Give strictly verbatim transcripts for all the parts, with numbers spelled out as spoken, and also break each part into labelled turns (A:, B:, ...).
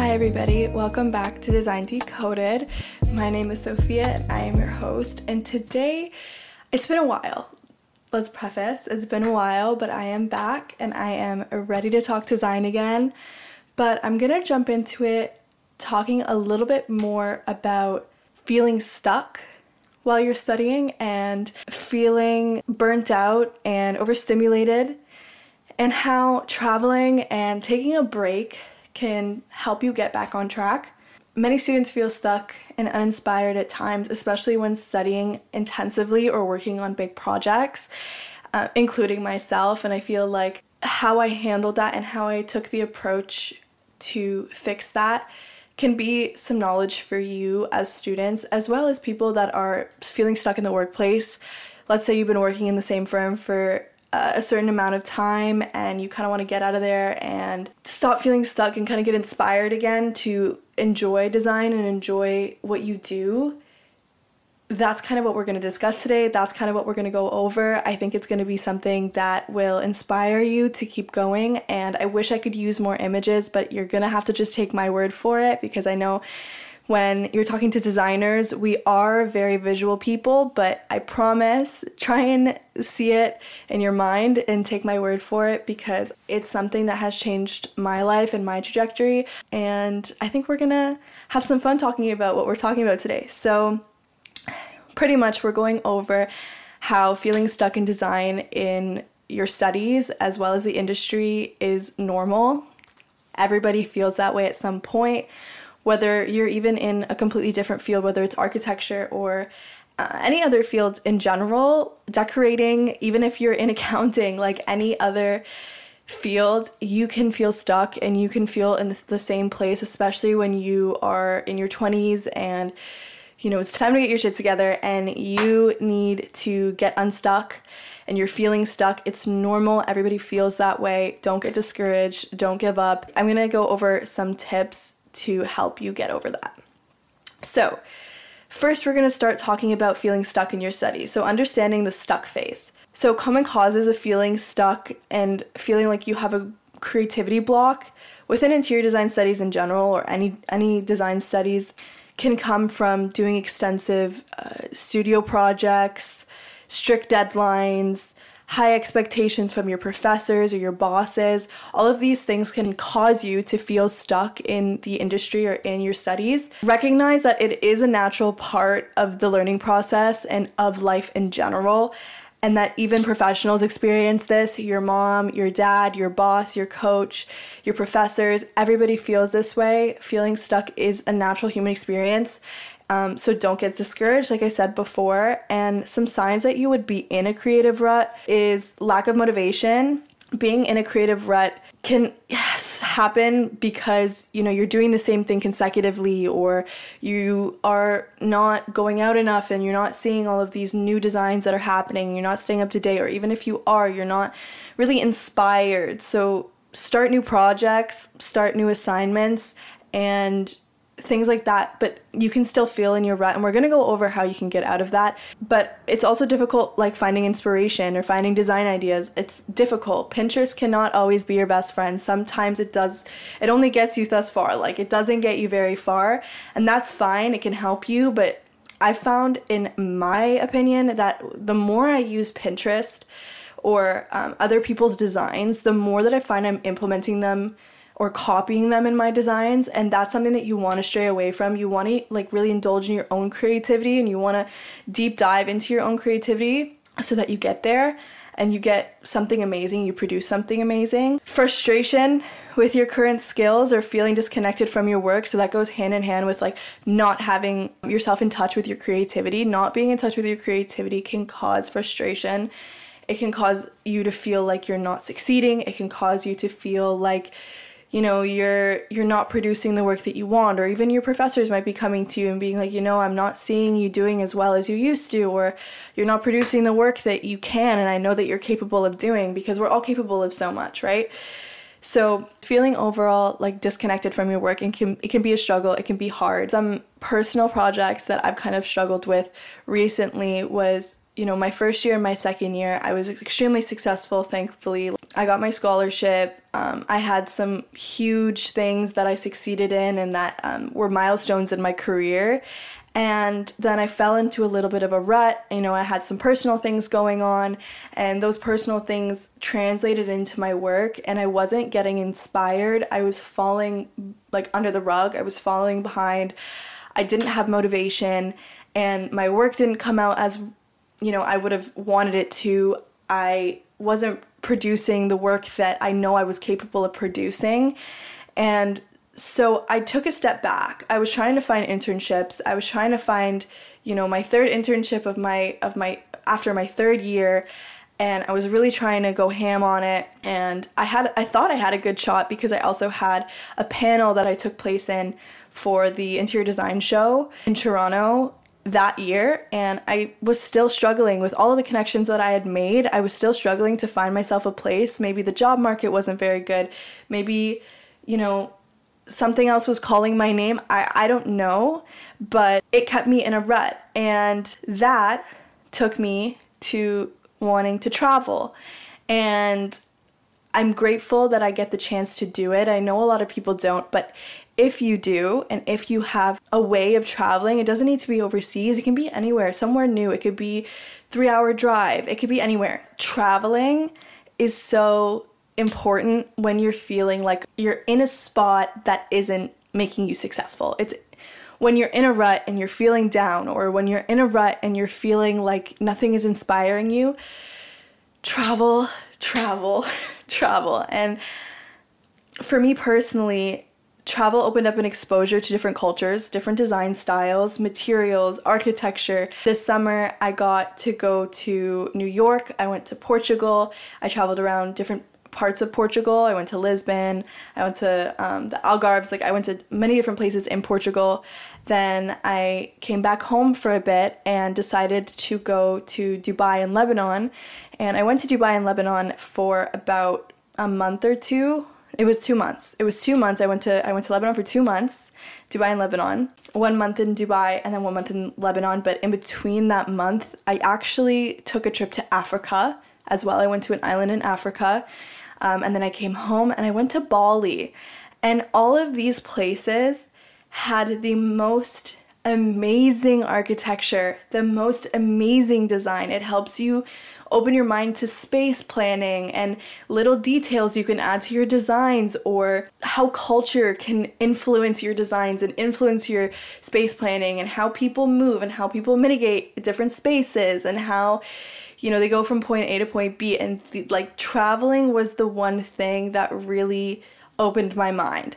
A: Hi everybody, welcome back to Design Decoded. My name is Sophia and I am your host, and today, it's been a while. Let's preface, it's been a while, but I am back and I am ready to talk design again. But I'm gonna jump into it talking a little bit more about feeling stuck while you're studying and feeling burnt out and overstimulated, and how traveling and taking a break can help you get back on track. Many students feel stuck and uninspired at times, especially when studying intensively or working on big projects, uh, including myself. And I feel like how I handled that and how I took the approach to fix that can be some knowledge for you as students, as well as people that are feeling stuck in the workplace. Let's say you've been working in the same firm for Uh, a certain amount of time and you kind of want to get out of there and stop feeling stuck and kind of get inspired again to enjoy design and enjoy what you do. That's kind of what we're going to discuss today. That's kind of what we're going to go over. I think it's going to be something that will inspire you to keep going, and I wish I could use more images, but you're going to have to just take my word for it, because I know when you're talking to designers, we are very visual people, but I promise, try and see it in your mind and take my word for it, because it's something that has changed my life and my trajectory, and I think we're gonna have some fun talking about what we're talking about today. So pretty much we're going over how feeling stuck in design in your studies as well as the industry is normal. Everybody feels that way at some point. Whether you're even in a completely different field, whether it's architecture or uh, any other field in general, decorating, even if you're in accounting, like any other field, you can feel stuck and you can feel in the same place, especially when you are in your twenties and, you know, it's time to get your shit together and you need to get unstuck and you're feeling stuck. It's normal. Everybody feels that way. Don't get discouraged. Don't give up. I'm going to go over some tips to help you get over that. So first, we're going to start talking about feeling stuck in your studies. So understanding the stuck phase. So common causes of feeling stuck and feeling like you have a creativity block within interior design studies in general, or any any design studies, can come from doing extensive uh, studio projects, strict deadlines, high expectations from your professors or your bosses. All of these things can cause you to feel stuck in the industry or in your studies. Recognize that it is a natural part of the learning process and of life in general, and that even professionals experience this. Your mom, your dad, your boss, your coach, your professors, everybody feels this way. Feeling stuck is a natural human experience. Um, so don't get discouraged, like I said before. And some signs that you would be in a creative rut is lack of motivation. Being in a creative rut can yes, happen because, you know, you're doing the same thing consecutively, or you are not going out enough and you're not seeing all of these new designs that are happening. You're not staying up to date, or even if you are, you're not really inspired. So start new projects, start new assignments, and things like that, but you can still feel in your rut, and we're going to go over how you can get out of that. But it's also difficult, like finding inspiration or finding design ideas. It's difficult. Pinterest cannot always be your best friend. Sometimes it does, it only gets you thus far. Like, it doesn't get you very far, and that's fine. It can help you, but I found, in my opinion, that the more I use Pinterest or um, other people's designs, the more that I find I'm implementing them or copying them in my designs, and that's something that you want to stray away from. You want to like really indulge in your own creativity, and you want to deep dive into your own creativity so that you get there and you get something amazing, you produce something amazing. Frustration with your current skills or feeling disconnected from your work, so that goes hand in hand with like not having yourself in touch with your creativity. Not being in touch with your creativity can cause frustration. It can cause you to feel like you're not succeeding. It can cause you to feel like, you know, you're you're not producing the work that you want, or even your professors might be coming to you and being like, you know, I'm not seeing you doing as well as you used to, or you're not producing the work that you can, and I know that you're capable of doing, because we're all capable of so much, right? So feeling overall like disconnected from your work, and can, it can be a struggle, it can be hard. Some personal projects that I've kind of struggled with recently was you know, my first year and my second year, I was extremely successful, thankfully. I got my scholarship. Um, I had some huge things that I succeeded in and that um, were milestones in my career. And then I fell into a little bit of a rut. You know, I had some personal things going on, and those personal things translated into my work, and I wasn't getting inspired. I was falling like under the rug. I was falling behind. I didn't have motivation, and my work didn't come out as, you know, I would have wanted it to. I wasn't producing the work that I know I was capable of producing. And so I took a step back. I was trying to find internships. I was trying to find, you know, my third internship of my of my after my third year, and I was really trying to go ham on it. And I had I thought I had a good shot because I also had a panel that I took place in for the interior design show in Toronto that year, and I was still struggling with all of the connections that I had made. I was still struggling to find myself a place. Maybe the job market wasn't very good. Maybe, you know, something else was calling my name. I, I don't know, but it kept me in a rut, and that took me to wanting to travel. And I'm grateful that I get the chance to do it. I know a lot of people don't, but if you do, and if you have a way of traveling, it doesn't need to be overseas. It can be anywhere, somewhere new. It could be three-hour drive. It could be anywhere. Traveling is so important when you're feeling like you're in a spot that isn't making you successful. It's when you're in a rut and you're feeling down, or when you're in a rut and you're feeling like nothing is inspiring you. Travel, travel, travel. And for me personally, travel opened up an exposure to different cultures, different design styles, materials, architecture. This summer, I got to go to New York. I went to Portugal. I traveled around different parts of Portugal. I went to Lisbon. I went to um, the Algarves. Like, I went to many different places in Portugal. Then I came back home for a bit and decided to go to Dubai and Lebanon. And I went to Dubai and Lebanon for about a month or two. It was two months. It was two months. I went to I went to Lebanon for two months, Dubai and Lebanon. One month in Dubai and then one month in Lebanon. But in between that month, I actually took a trip to Africa as well. I went to an island in Africa, um, and then I came home and I went to Bali. And all of these places had the most amazing architecture, the most amazing design. It helps you open your mind to space planning and little details you can add to your designs, or how culture can influence your designs and influence your space planning, and how people move and how people mitigate different spaces, and how, you know, they go from point A to point B. And the, like traveling was the one thing that really opened my mind.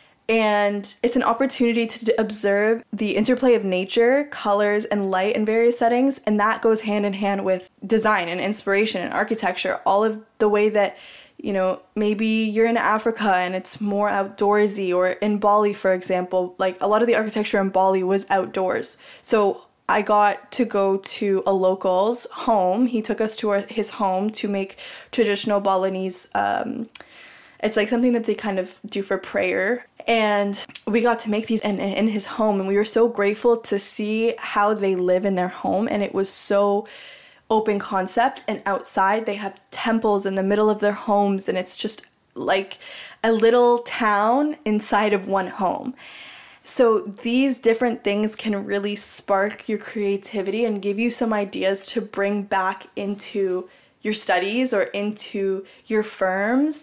A: And it's an opportunity to observe the interplay of nature, colors, and light in various settings. And that goes hand in hand with design and inspiration and architecture. All of the way that, you know, maybe you're in Africa and it's more outdoorsy, or in Bali, for example, like a lot of the architecture in Bali was outdoors. So I got to go to a local's home. He took us to our, his home to make traditional Balinese, um, it's like something that they kind of do for prayer. And we got to make these in, in his home, and we were so grateful to see how they live in their home. And it was so open concept, and outside they have temples in the middle of their homes, and it's just like a little town inside of one home. So these different things can really spark your creativity and give you some ideas to bring back into your studies or into your firms.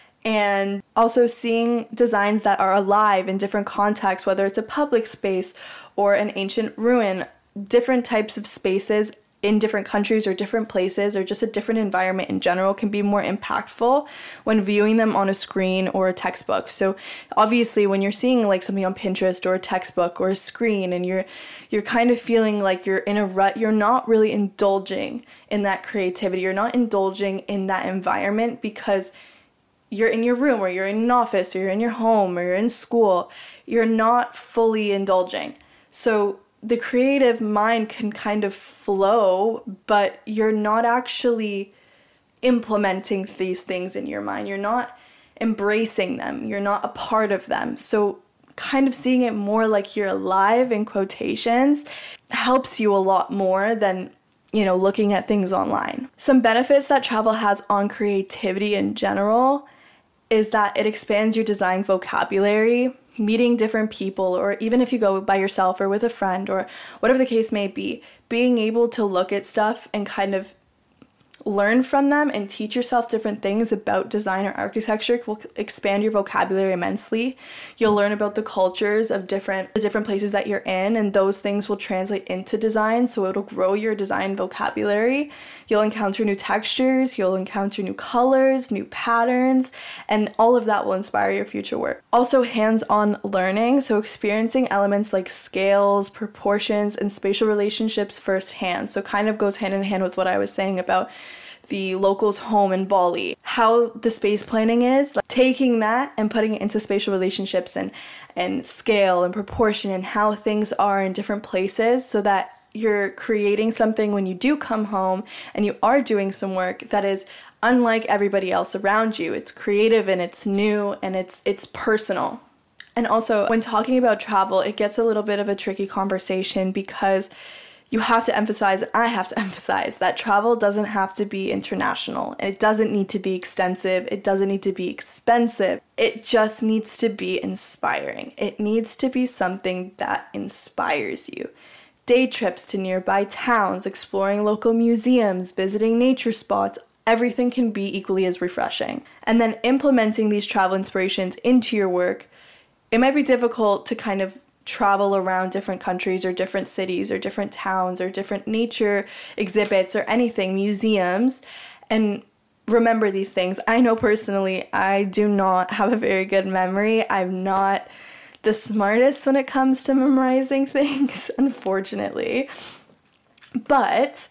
A: And also seeing designs that are alive in different contexts, whether it's a public space or an ancient ruin, different types of spaces in different countries or different places, or just a different environment in general, can be more impactful when viewing them on a screen or a textbook. So obviously when you're seeing like something on Pinterest or a textbook or a screen, and you're you're kind of feeling like you're in a rut, you're not really indulging in that creativity. You're not indulging in that environment because you're in your room, or you're in an office, or you're in your home, or you're in school. You're not fully indulging. So the creative mind can kind of flow, but you're not actually implementing these things in your mind. You're not embracing them. You're not a part of them. So kind of seeing it more like you're alive, in quotations, helps you a lot more than you know, looking at things online. Some benefits that travel has on creativity in general is that it expands your design vocabulary. Meeting different people, or even if you go by yourself or with a friend or whatever the case may be, being able to look at stuff and kind of learn from them and teach yourself different things about design or architecture will expand your vocabulary immensely. You'll learn about the cultures of different the different places that you're in, and those things will translate into design, so it'll grow your design vocabulary. You'll encounter new textures, you'll encounter new colors, new patterns, and all of that will inspire your future work. Also, hands-on learning, so experiencing elements like scales, proportions, and spatial relationships firsthand. So kind of goes hand in hand with what I was saying about the locals' home in Bali. How the space planning is, like taking that and putting it into spatial relationships and, and scale and proportion and how things are in different places, so that you're creating something when you do come home and you are doing some work that is unlike everybody else around you. It's creative and it's new and it's it's personal. And also, when talking about travel, it gets a little bit of a tricky conversation because you have to emphasize, and I have to emphasize, that travel doesn't have to be international, and it doesn't need to be extensive, it doesn't need to be expensive, it just needs to be inspiring. It needs to be something that inspires you. Day trips to nearby towns, exploring local museums, visiting nature spots, everything can be equally as refreshing. And then implementing these travel inspirations into your work, it might be difficult to kind of travel around different countries or different cities or different towns or different nature exhibits or anything, museums, and remember these things. I know personally I do not have a very good memory. I'm not the smartest when it comes to memorizing things, unfortunately. But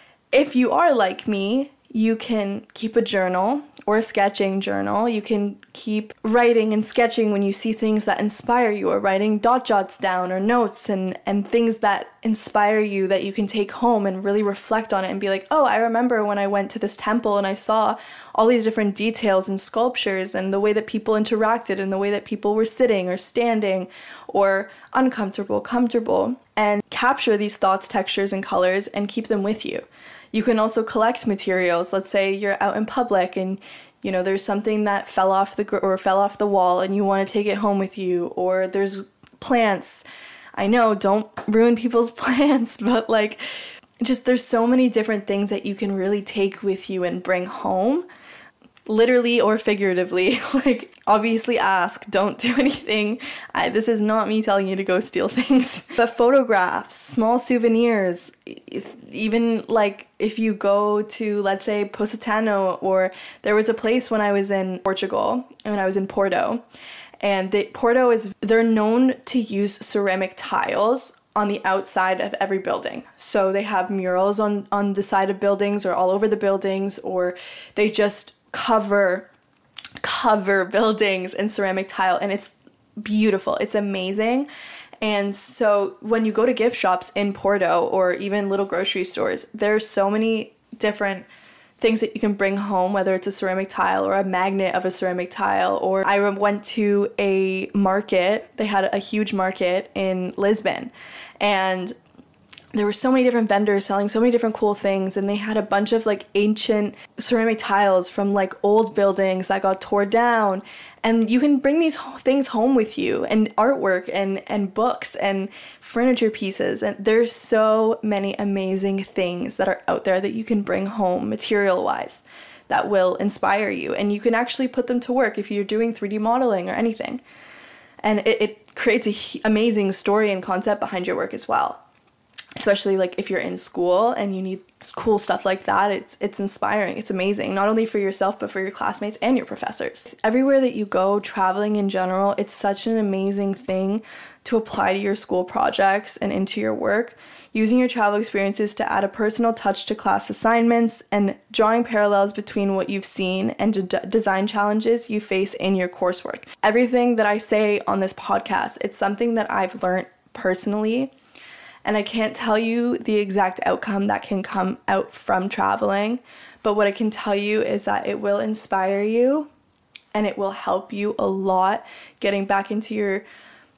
A: if you are like me, you can keep a journal or a sketching journal. You can keep writing and sketching when you see things that inspire you, or writing dot jots down or notes and, and things that inspire you that you can take home and really reflect on it and be like, oh, I remember when I went to this temple and I saw all these different details and sculptures and the way that people interacted and the way that people were sitting or standing or uncomfortable, comfortable, and capture these thoughts, textures, and colors and keep them with you. You can also collect materials. Let's say you're out in public and, you know, there's something that fell off the gr- or fell off the wall and you want to take it home with you, or there's plants. I know, don't ruin people's plants, but like, just there's so many different things that you can really take with you and bring home, literally or figuratively. Like, obviously ask, don't do anything. I, this is not me telling you to go steal things. But photographs, small souvenirs, if, even like if you go to, let's say, Positano, or there was a place when I was in Portugal, when I was in Porto, and the, Porto is, they're known to use ceramic tiles on the outside of every building. So they have murals on, on the side of buildings or all over the buildings, or they just cover cover buildings in ceramic tile, and it's beautiful. It's amazing. And so when you go to gift shops in Porto or even little grocery stores, there's so many different things that you can bring home, whether it's a ceramic tile or a magnet of a ceramic tile. Or I went to a market. They had a huge market in Lisbon, and there were so many different vendors selling so many different cool things, and they had a bunch of like ancient ceramic tiles from like old buildings that got torn down, and you can bring these things home with you, and artwork and and books and furniture pieces, and there's so many amazing things that are out there that you can bring home material wise that will inspire you, and you can actually put them to work if you're doing three D modeling or anything, and it, it creates an amazing story and concept behind your work as well. Especially like if you're in school and you need cool stuff like that, it's it's inspiring. It's amazing, not only for yourself, but for your classmates and your professors. Everywhere that you go, traveling in general, it's such an amazing thing to apply to your school projects and into your work. Using your travel experiences to add a personal touch to class assignments and drawing parallels between what you've seen and d- design challenges you face in your coursework. Everything that I say on this podcast, it's something that I've learned personally. And I can't tell you the exact outcome that can come out from traveling, but what I can tell you is that it will inspire you and it will help you a lot getting back into your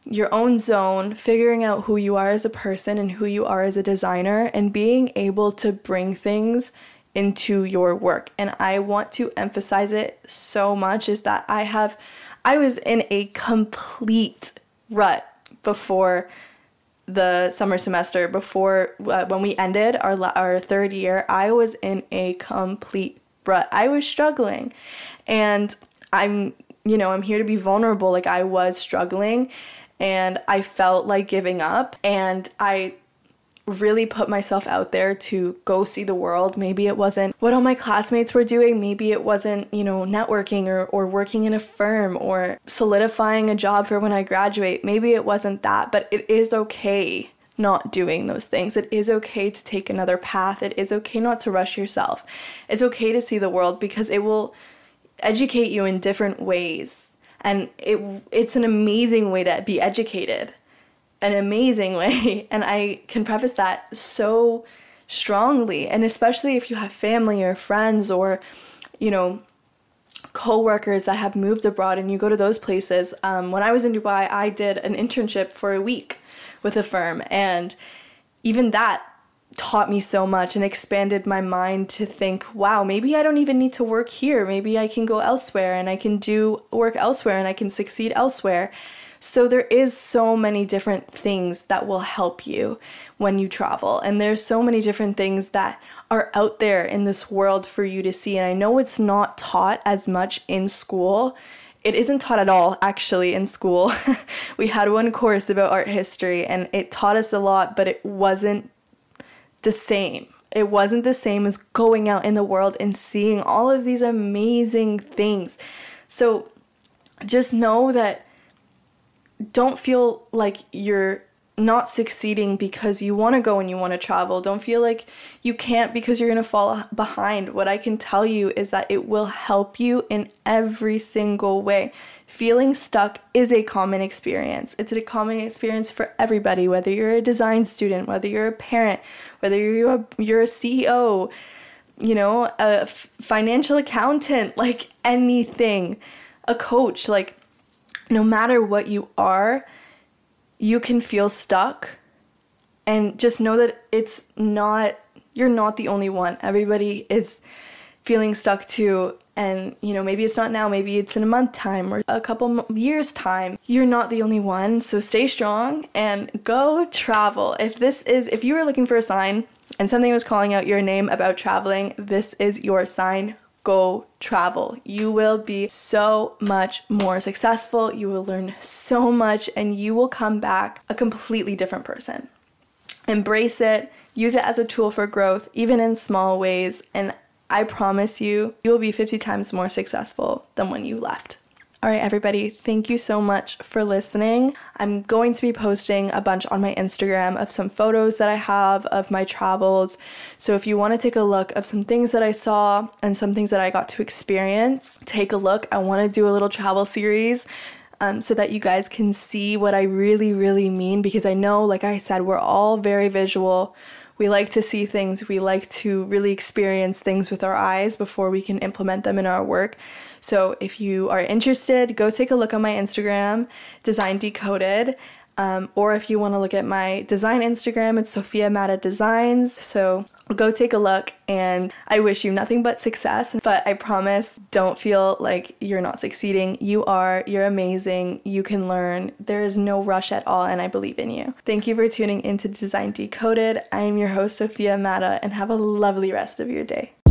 A: your own zone, figuring out who you are as a person and who you are as a designer, and being able to bring things into your work. And I want to emphasize it so much is that I have, I was in a complete rut before the summer semester, before uh, when we ended our our third year. I was in a complete rut. I was struggling, and I'm, you know, I'm here to be vulnerable. Like, I was struggling, and I felt like giving up, and I really put myself out there to go see the world. Maybe it wasn't what all my classmates were doing. Maybe it wasn't, you know, networking or, or working in a firm or solidifying a job for when I graduate. Maybe it wasn't that, but it is okay not doing those things. It is okay to take another path. It is okay not to rush yourself. It's okay to see the world, because it will educate you in different ways. And it it's an amazing way to be educated. An amazing way. And I can preface that so strongly. And especially if you have family or friends or, you know, co-workers that have moved abroad and you go to those places. Um, when I was in Dubai, I did an internship for a week with a firm. And even that taught me so much and expanded my mind to think, wow, maybe I don't even need to work here. Maybe I can go elsewhere and I can do work elsewhere and I can succeed elsewhere. So there is so many different things that will help you when you travel. And there's so many different things that are out there in this world for you to see. And I know it's not taught as much in school. It isn't taught at all, actually, in school. We had one course about art history and it taught us a lot, but it wasn't the same. It wasn't the same as going out in the world and seeing all of these amazing things. So just know that don't feel like you're not succeeding because you want to go and you want to travel. Don't feel like you can't because you're going to fall behind. What I can tell you is that it will help you in every single way. Feeling stuck is a common experience. It's a common experience for everybody, whether you're a design student, whether you're a parent, whether you're a, you're a C E O, you know, a f- financial accountant, like anything, a coach, like no matter what you are, you can feel stuck, and just know that it's not, you're not the only one. Everybody is feeling stuck too. And, you know, maybe it's not now, maybe it's in a month time or a couple years time. You're not the only one. So stay strong and go travel. If this is, if you were looking for a sign and something was calling out your name about traveling, this is your sign. Go travel. You will be so much more successful. You will learn so much and you will come back a completely different person. Embrace it. Use it as a tool for growth, even in small ways. And I promise you, you will be fifty times more successful than when you left. All right, everybody, thank you so much for listening. I'm going to be posting a bunch on my Instagram of some photos that I have of my travels. So if you want to take a look of some things that I saw and some things that I got to experience, take a look. I want to do a little travel series um, so that you guys can see what I really, really mean, because I know, like I said, we're all very visual. We like to see things. We like to really experience things with our eyes before we can implement them in our work. So if you are interested, go take a look on my Instagram, Design Decoded. Um, or if you want to look at my design Instagram, it's Sophia Mata Designs. So go take a look, and I wish you nothing but success. But I promise, don't feel like you're not succeeding. You are. You're amazing. You can learn. There is no rush at all, and I believe in you. Thank you for tuning into Design Decoded. I am your host, Sophia Mata, and have a lovely rest of your day.